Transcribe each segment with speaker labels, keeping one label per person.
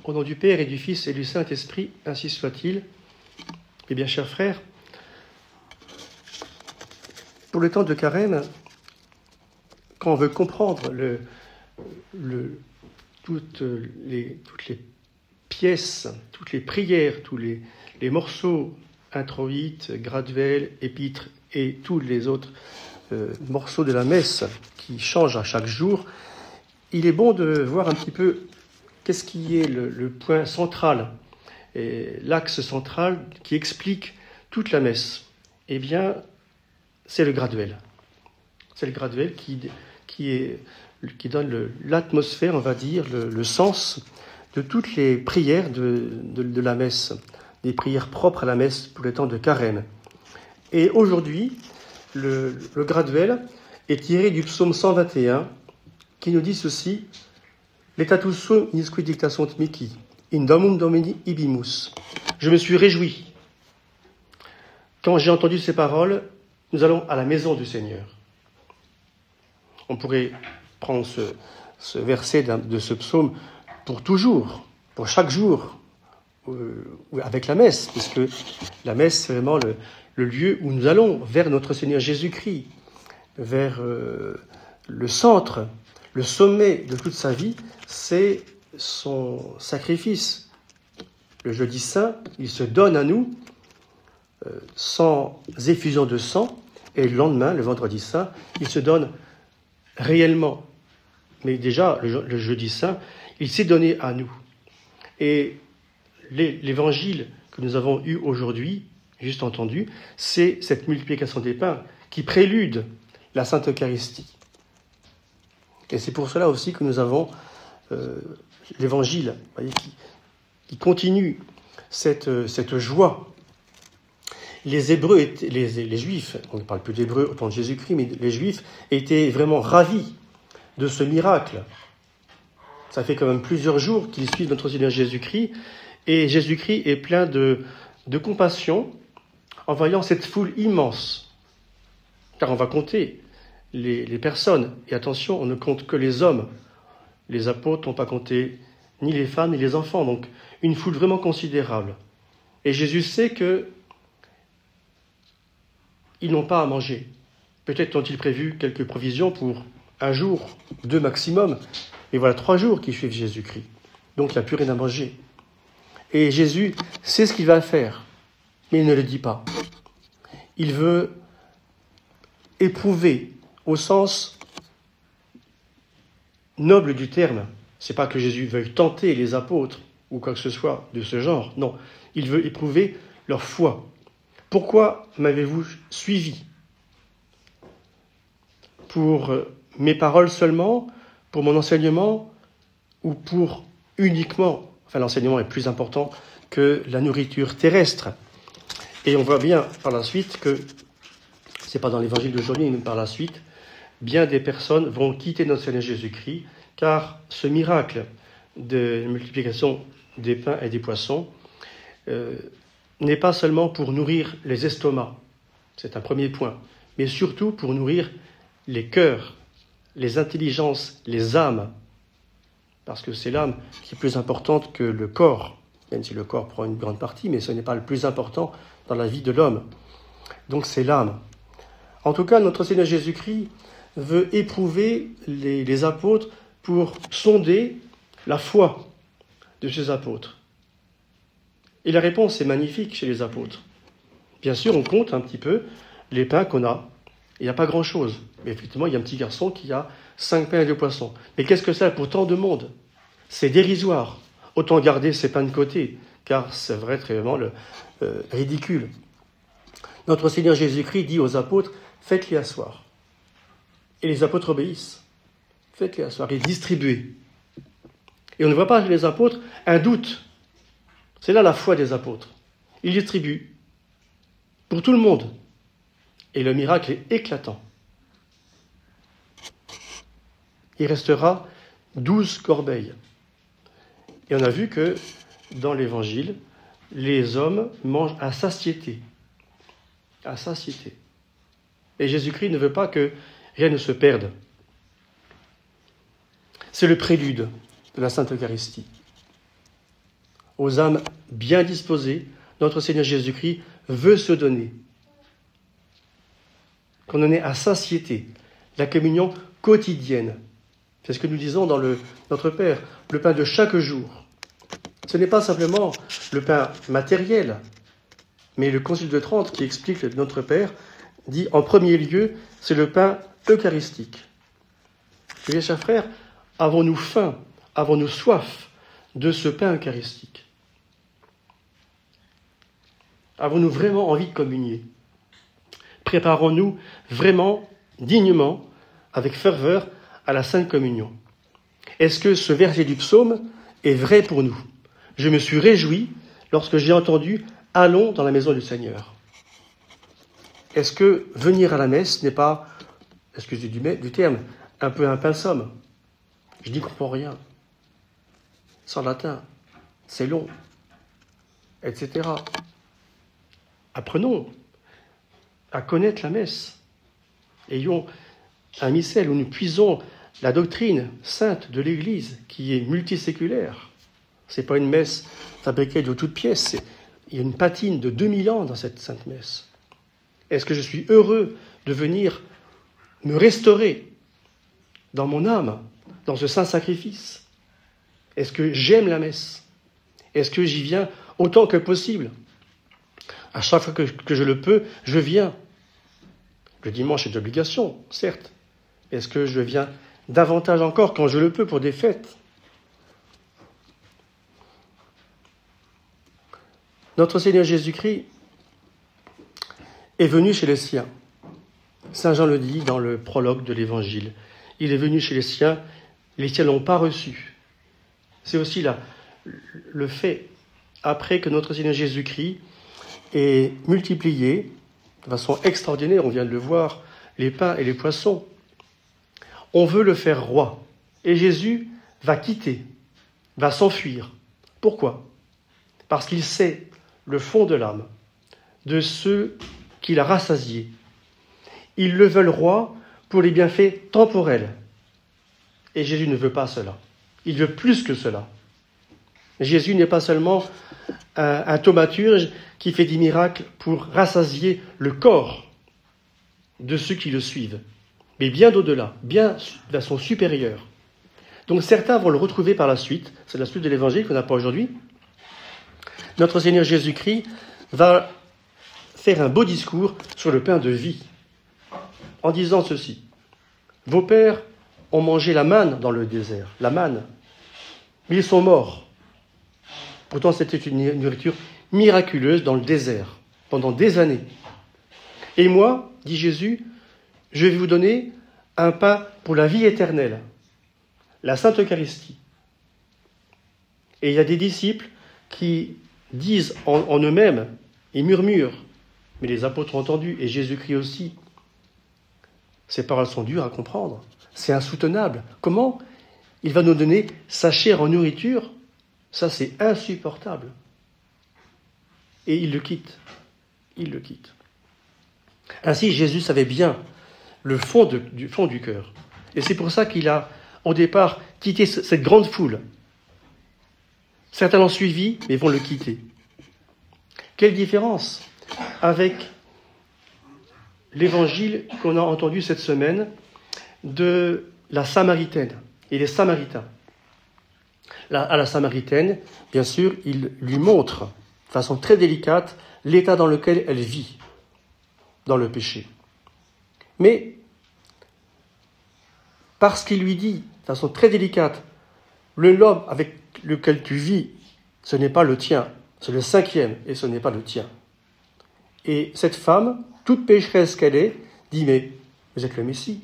Speaker 1: Au nom du Père et du Fils et du Saint-Esprit, ainsi soit-il. Eh bien, chers frères, pour le temps de Carême, quand on veut comprendre toutes les pièces, toutes les prières, tous les morceaux, introïtes, graduels, épîtres et tous les autres morceaux de la messe qui changent à chaque jour, il est bon de voir un petit peu qu'est-ce qui est le point central, et l'axe central qui explique toute la messe. Eh bien, c'est le graduel. C'est le graduel qui donne l'atmosphère, on va dire, le sens de toutes les prières de la messe, des prières propres à la messe pour le temps de Carême. Et aujourd'hui, le graduel est tiré du psaume 121 qui nous dit ceci: Letatus sum nisque dicta sunt mihi, in domum Domini ibimus. Je me suis réjoui. Quand j'ai entendu ces paroles, nous allons à la maison du Seigneur. On pourrait prendre ce verset de ce psaume pour toujours, pour chaque jour, avec la messe, puisque la messe, c'est vraiment le lieu où nous allons vers notre Seigneur Jésus-Christ, vers le centre, le sommet de toute sa vie, c'est son sacrifice. Le jeudi saint, il se donne à nous sans effusion de sang, et le lendemain, le vendredi saint, il se donne réellement. Mais déjà, le jeudi saint, il s'est donné à nous. Et l'évangile que nous avons eu aujourd'hui, juste entendu, c'est cette multiplication des pains qui prélude la Sainte Eucharistie. Et c'est pour cela aussi que nous avons l'évangile, qui continue cette joie. Les Hébreux, les Juifs, on ne parle plus d'Hébreux au temps de Jésus-Christ, mais les Juifs étaient vraiment ravis de ce miracle. Ça fait quand même plusieurs jours qu'ils suivent notre Seigneur Jésus-Christ, et Jésus-Christ est plein de compassion en voyant cette foule immense. Car on va compter les personnes, et attention, on ne compte que les hommes. Les apôtres n'ont pas compté ni les femmes ni les enfants, donc une foule vraiment considérable. Et Jésus sait que ils n'ont pas à manger. Peut-être ont-ils prévu quelques provisions pour un jour, 2 maximum, et voilà 3 jours qu'ils suivent Jésus-Christ. Donc il n'y a plus rien à manger. Et Jésus sait ce qu'il va faire, mais il ne le dit pas. Il veut éprouver au sens noble du terme. C'est pas que Jésus veuille tenter les apôtres ou quoi que ce soit de ce genre. Non, il veut éprouver leur foi. Pourquoi m'avez-vous suivi? Pour mes paroles seulement, pour mon enseignement, ou pour uniquement, enfin l'enseignement est plus important que la nourriture terrestre. Et on voit bien par la suite que, c'est pas dans l'évangile d'aujourd'hui, mais par la suite, bien des personnes vont quitter notre Seigneur Jésus-Christ, car ce miracle de multiplication des pains et des poissons n'est pas seulement pour nourrir les estomacs, c'est un premier point, mais surtout pour nourrir les cœurs, les intelligences, les âmes, parce que c'est l'âme qui est plus importante que le corps, même si le corps prend une grande partie, mais ce n'est pas le plus important dans la vie de l'homme. Donc c'est l'âme. En tout cas, notre Seigneur Jésus-Christ veut éprouver les apôtres pour sonder la foi de ces apôtres. Et la réponse est magnifique chez les apôtres. Bien sûr, on compte un petit peu les pains qu'on a. Il n'y a pas grand-chose. Mais effectivement, il y a un petit garçon qui a 5 pains et 2 poissons. Mais qu'est-ce que c'est pour tant de monde? C'est dérisoire. Autant garder ces pains de côté, car c'est vrai, très vraiment ridicule. Notre Seigneur Jésus-Christ dit aux apôtres, faites-les asseoir. Et les apôtres obéissent. Faites-les asseoir et distribuez. Et on ne voit pas chez les apôtres un doute. C'est là la foi des apôtres. Ils distribuent pour tout le monde. Et le miracle est éclatant. Il restera 12 corbeilles. Et on a vu que dans l'Évangile, les hommes mangent à satiété. À satiété. Et Jésus-Christ ne veut pas que rien ne se perde. C'est le prélude de la Sainte Eucharistie. aux âmes bien disposées, notre Seigneur Jésus-Christ veut se donner. Qu'on en ait à satiété, la communion quotidienne. C'est ce que nous disons dans notre Père, le pain de chaque jour. Ce n'est pas simplement le pain matériel, mais le Concile de Trente qui explique notre Père dit en premier lieu, c'est le pain eucharistique. Mes chers frères, avons-nous faim, avons-nous soif de ce pain eucharistique? Avons-nous vraiment envie de communier? Préparons-nous vraiment, dignement, avec ferveur, à la Sainte Communion? Est-ce que ce verset du psaume est vrai pour nous? Je me suis réjoui lorsque j'ai entendu « Allons dans la maison du Seigneur ». Est-ce que venir à la messe n'est pas, excusez du terme, un peu un pinsomme? Je n'y comprends rien. C'est en latin, c'est long, etc. Apprenons à connaître la messe. Ayons un missel où nous puisons la doctrine sainte de l'Église qui est multiséculaire. Ce n'est pas une messe fabriquée de toutes pièces. Il y a une patine de 2000 ans dans cette sainte messe. Est-ce que je suis heureux de venir me restaurer dans mon âme, dans ce saint sacrifice? Est-ce que j'aime la messe? Est-ce que j'y viens autant que possible? À chaque fois que je le peux, je viens. Le dimanche est d'obligation, certes. Est-ce que je viens davantage encore quand je le peux pour des fêtes? Notre Seigneur Jésus-Christ est venu chez les siens. Saint Jean le dit dans le prologue de l'Évangile. Il est venu chez les siens ne l'ont pas reçu. C'est aussi le fait, après que notre Seigneur Jésus-Christ ait multiplié, de façon extraordinaire, on vient de le voir, les pains et les poissons, on veut le faire roi. Et Jésus va quitter, va s'enfuir. Pourquoi? Parce qu'il sait le fond de l'âme de ceux qu'il a rassasiés. Ils le veulent roi pour les bienfaits temporels. Et Jésus ne veut pas cela. Il veut plus que cela. Jésus n'est pas seulement un thaumaturge qui fait des miracles pour rassasier le corps de ceux qui le suivent, mais bien au-delà, bien de façon supérieure. Donc certains vont le retrouver par la suite, c'est la suite de l'Évangile qu'on n'a pas aujourd'hui. Notre Seigneur Jésus-Christ va faire un beau discours sur le pain de vie, en disant ceci. Vos pères ont mangé la manne dans le désert, la manne, mais ils sont morts. Pourtant, c'était une nourriture miraculeuse dans le désert, pendant des années. Et moi, dit Jésus, je vais vous donner un pain pour la vie éternelle, la Sainte Eucharistie. Et il y a des disciples qui disent en eux-mêmes, ils murmurent, mais les apôtres ont entendu, et Jésus-Christ aussi. Ces paroles sont dures à comprendre, c'est insoutenable. Comment il va nous donner sa chair en nourriture? Ça, c'est insupportable. Et il le quitte. Il le quitte. Ainsi, Jésus savait bien le fond du cœur. Et c'est pour ça qu'il a, au départ, quitté cette grande foule. Certains l'ont suivi, mais vont le quitter. Quelle différence avec l'évangile qu'on a entendu cette semaine de la Samaritaine et les Samaritains. À la Samaritaine, bien sûr, il lui montre, de façon très délicate, l'état dans lequel elle vit, dans le péché. Mais, parce qu'il lui dit, de façon très délicate, l'homme avec lequel tu vis, ce n'est pas le tien, c'est le 5e, et ce n'est pas le tien. Et cette femme, toute pécheresse qu'elle est, dit, mais vous êtes le Messie.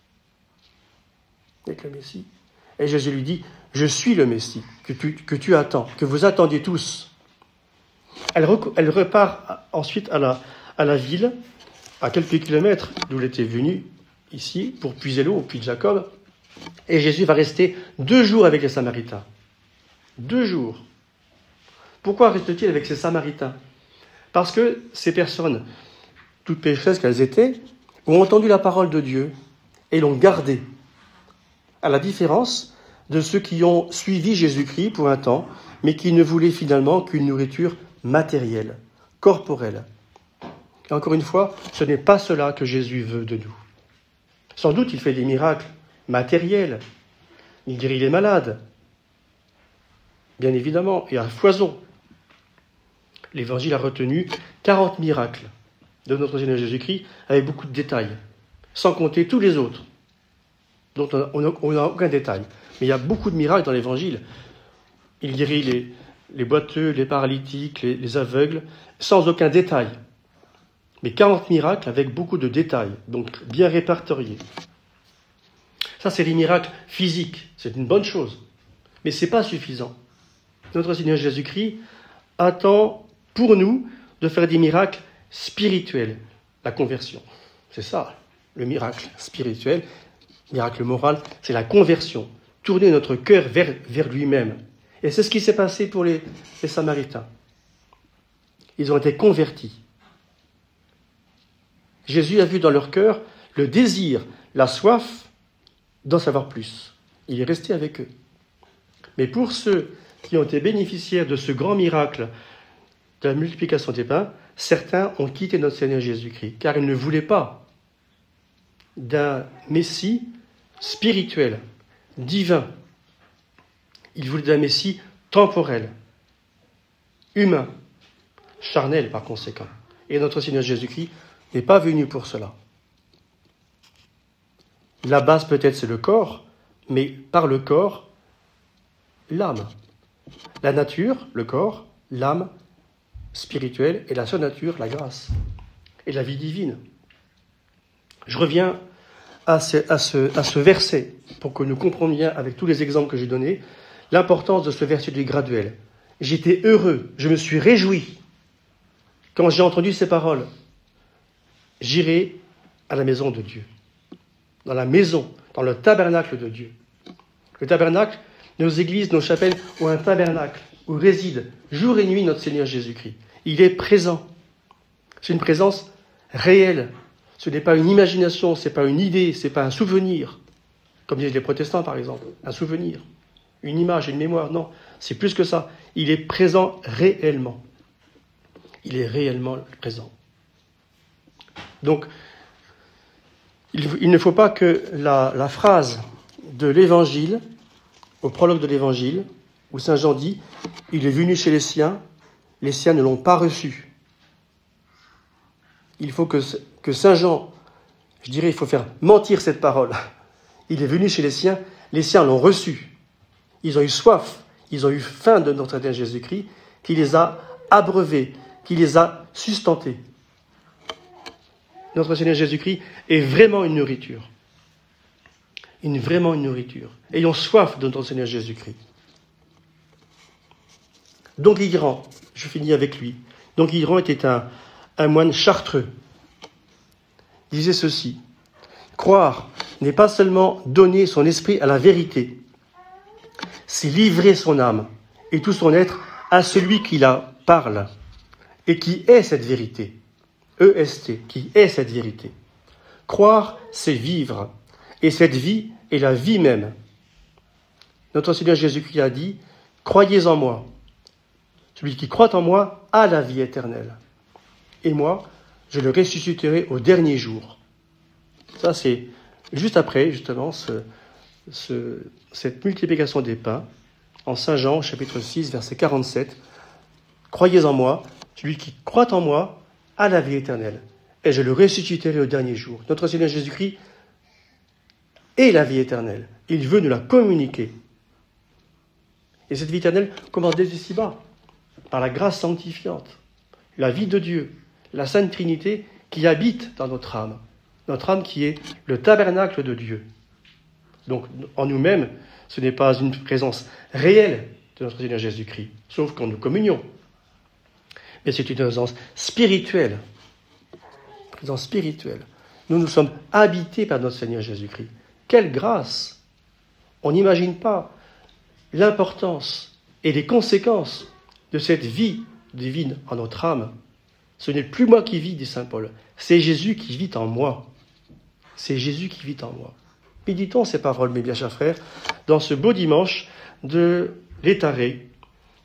Speaker 1: Vous êtes le Messie. Et Jésus lui dit, je suis le Messie que tu attends, que vous attendiez tous. Elle repart ensuite à la ville, à quelques kilomètres d'où elle était venue, ici, pour puiser l'eau au puits de Jacob. Et Jésus va rester 2 jours avec les Samaritains. 2 jours. Pourquoi reste-t-il avec ces Samaritains? Parce que ces personnes, toutes pécheresses qu'elles étaient, ont entendu la parole de Dieu et l'ont gardée. À la différence de ceux qui ont suivi Jésus-Christ pour un temps, mais qui ne voulait finalement qu'une nourriture matérielle, corporelle. Et encore une fois, ce n'est pas cela que Jésus veut de nous. Sans doute, il fait des miracles matériels. Il guérit les malades. Bien évidemment, et à foison. L'Évangile a retenu 40 miracles de notre Seigneur Jésus-Christ avec beaucoup de détails, sans compter tous les autres, dont on n'a aucun détail. Mais il y a beaucoup de miracles dans l'Évangile. Il guérit les boiteux, les paralytiques, les aveugles, sans aucun détail. Mais 40 miracles avec beaucoup de détails, donc bien répertoriés. Ça, c'est les miracles physiques. C'est une bonne chose. Mais ce n'est pas suffisant. Notre Seigneur Jésus-Christ attend pour nous de faire des miracles spirituels. La conversion. C'est ça, le miracle spirituel. Miracle moral, c'est la conversion. Tourner notre cœur vers lui-même. Et c'est ce qui s'est passé pour les Samaritains. Ils ont été convertis. Jésus a vu dans leur cœur le désir, la soif d'en savoir plus. Il est resté avec eux. Mais pour ceux qui ont été bénéficiaires de ce grand miracle de la multiplication des pains, certains ont quitté notre Seigneur Jésus-Christ, car ils ne voulaient pas d'un Messie spirituel, divin. Ils voulaient d'un Messie temporel, humain, charnel par conséquent. Et notre Seigneur Jésus-Christ n'est pas venu pour cela. La base peut-être c'est le corps, mais par le corps, l'âme. La nature, le corps, l'âme spirituelle et la surnature, la grâce et la vie divine. Je reviens à ce verset pour que nous comprenions bien avec tous les exemples que j'ai donnés l'importance de ce verset du graduel. J'étais heureux, je me suis réjoui quand j'ai entendu ces paroles. J'irai à la maison de Dieu, dans la maison, dans le tabernacle de Dieu. Le tabernacle, nos églises, nos chapelles ont un tabernacle où réside jour et nuit notre Seigneur Jésus-Christ. Il est présent. C'est une présence réelle. Ce n'est pas une imagination, ce n'est pas une idée, ce n'est pas un souvenir, comme disent les protestants par exemple, un souvenir, une image, une mémoire. Non, c'est plus que ça. Il est présent réellement. Il est réellement présent. Donc, il ne faut pas que la phrase de l'Évangile, au prologue de l'Évangile, où Saint Jean dit « Il est venu chez les siens ne l'ont pas reçu ». Il faut que Saint Jean, je dirais, il faut faire mentir cette parole. Il est venu chez les siens l'ont reçu. Ils ont eu soif, ils ont eu faim de notre Seigneur Jésus-Christ, qui les a abreuvés, qui les a sustentés. Notre Seigneur Jésus-Christ est vraiment une nourriture. Vraiment une nourriture. Ayons soif de notre Seigneur Jésus-Christ. Don Guilherand, je finis avec lui. Don Guilherand était un moine chartreux. Il disait ceci: croire n'est pas seulement donner son esprit à la vérité, c'est livrer son âme et tout son être à celui qui la parle et qui est cette vérité. EST, qui est cette vérité. Croire, c'est vivre, et cette vie est la vie même. Notre Seigneur Jésus-Christ a dit « Croyez en moi. Celui qui croit en moi a la vie éternelle. Et moi, je le ressusciterai au dernier jour. » Ça, c'est juste après, justement, cette multiplication des pains, en Saint Jean, chapitre 6, verset 47. « Croyez en moi. Celui qui croit en moi à la vie éternelle, et je le ressusciterai au dernier jour. » Notre Seigneur Jésus-Christ est la vie éternelle. Il veut nous la communiquer. Et cette vie éternelle commence dès ici-bas, par la grâce sanctifiante, la vie de Dieu, la Sainte Trinité qui habite dans notre âme qui est le tabernacle de Dieu. Donc, en nous-mêmes, ce n'est pas une présence réelle de notre Seigneur Jésus-Christ, sauf quand nous communions. Mais c'est une présence spirituelle. Présence spirituelle. Nous sommes habités par notre Seigneur Jésus-Christ. Quelle grâce! On n'imagine pas l'importance et les conséquences de cette vie divine en notre âme. Ce n'est plus moi qui vis, dit saint Paul. C'est Jésus qui vit en moi. C'est Jésus qui vit en moi. Méditons ces paroles, mes bien chers frères, dans ce beau dimanche de l'Étaré,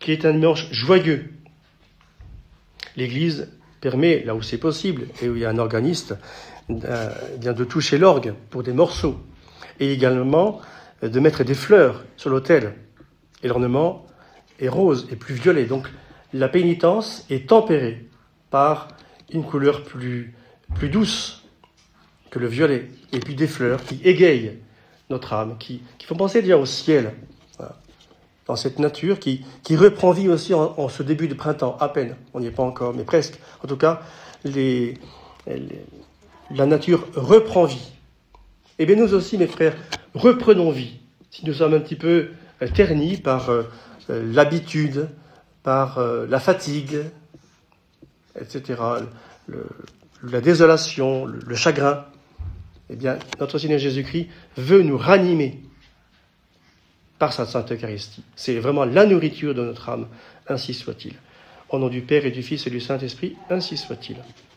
Speaker 1: qui est un dimanche joyeux. L'Église permet, là où c'est possible, et où il y a un organiste, de toucher l'orgue pour des morceaux, et également de mettre des fleurs sur l'autel. Et l'ornement est rose et plus violet. Donc la pénitence est tempérée par une couleur plus douce que le violet, et puis des fleurs qui égayent notre âme, qui font penser déjà au ciel, voilà, dans cette nature qui reprend vie aussi en ce début de printemps, à peine, on n'y est pas encore, mais presque. En tout cas, la nature reprend vie. Et bien nous aussi, mes frères, reprenons vie. Si nous sommes un petit peu ternis par l'habitude, par la fatigue, etc., la désolation, le chagrin, eh bien, notre Seigneur Jésus-Christ veut nous ranimer par sa Sainte Eucharistie. C'est vraiment la nourriture de notre âme, ainsi soit-il. Au nom du Père et du Fils et du Saint-Esprit, ainsi soit-il.